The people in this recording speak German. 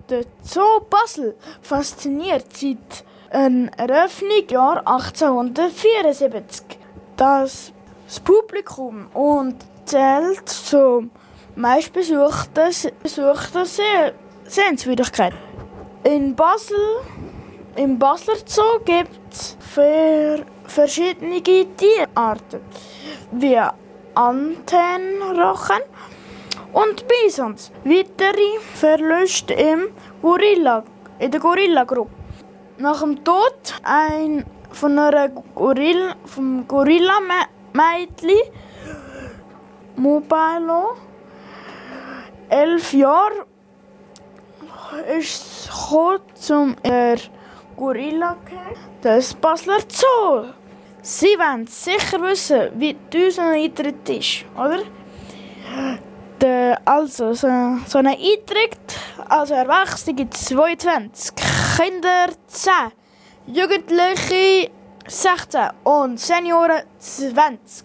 Der Zoo Basel fasziniert seit einer Eröffnung im Jahr 1874 das Publikum und zählt zum meistbesuchten Sehenswürdigkeit. Im Basler Zoo gibt es verschiedene Tierarten, wie Antennenrochen und Bisons. Weitere Verluste in der Gorilla-Gruppe. Nach dem Tod vom Gorilla-Mädchen Mobilo, 11 Jahre, ist es zum Gorilla des Basler Zoo. Sie wollen sicher wissen, wie unser Eintritt ist, oder? So ein Eintritt als Erwachsene gibt es 22, Kinder 10, Jugendliche 16 und Senioren 20.